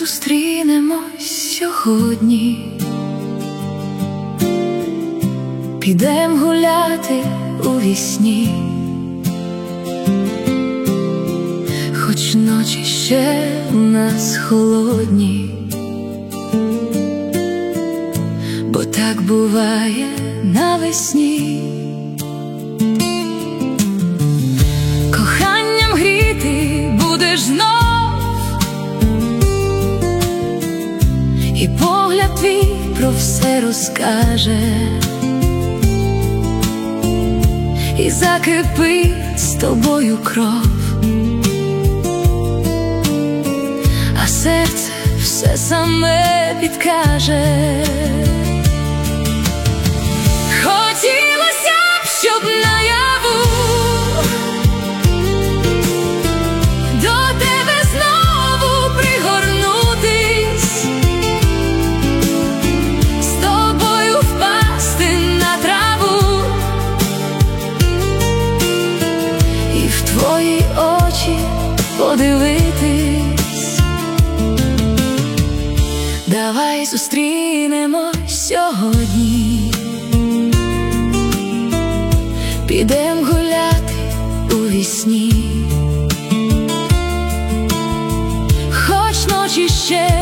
зустрінемось сьогодні, підем гуляти у вісні, хоч ночі ще у нас холодні, бо так буває навесні. Коханням гріти будеш знов, і погляд твій про все розкаже, і закипить з тобою кров, а серце все саме підкаже. Хотілося б, щоб наяву до тебе знову пригорнутись, з тобою впасти на траву і в твої очі подивитись. Давай зустрінемось сьогодні, підем гуляти у вісні, хоч ночі ще